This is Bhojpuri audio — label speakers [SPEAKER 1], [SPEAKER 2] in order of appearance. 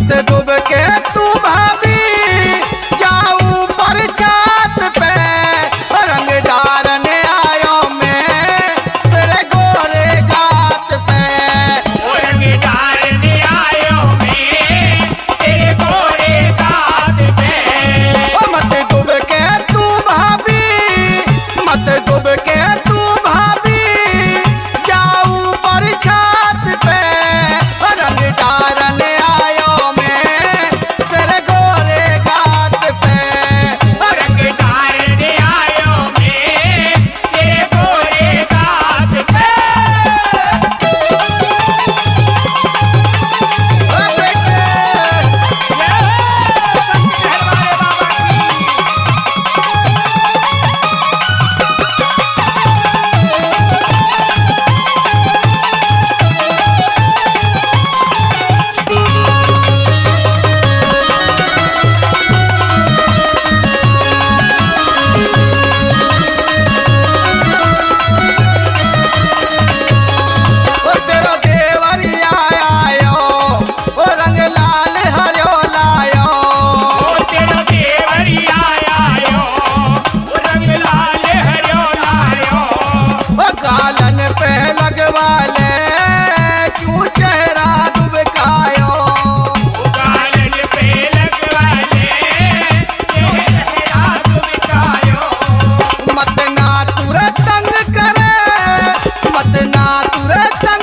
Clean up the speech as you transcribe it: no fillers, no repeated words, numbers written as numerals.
[SPEAKER 1] मत डूब के तू भाभी जाऊं पर छात पे रंग डारने आयो मैं तेरे गोरे गात पे
[SPEAKER 2] रंग डारने आयो मैं तेरे गोरे गात पे
[SPEAKER 1] मत डूब के तू भाभी मत डूब के तू भाभी जाऊं पर छात पे रंग डारने आयो मैं तेरे गोरे गात पे
[SPEAKER 2] रंग डारने आयो मैं तेरे गोरे गात पे
[SPEAKER 1] तेरो देवरिया आयो रंग लाल हरियो लायो
[SPEAKER 2] तेरो देवरिया आयो रंग लाल हरियो लायो
[SPEAKER 1] गालन पे लगवा ले क्यों चेहरा दुबकायो
[SPEAKER 2] गालन पे लगवा ले चेहरा दुबकायो
[SPEAKER 1] मत ना तुर तंग करे मत ना तुर तंग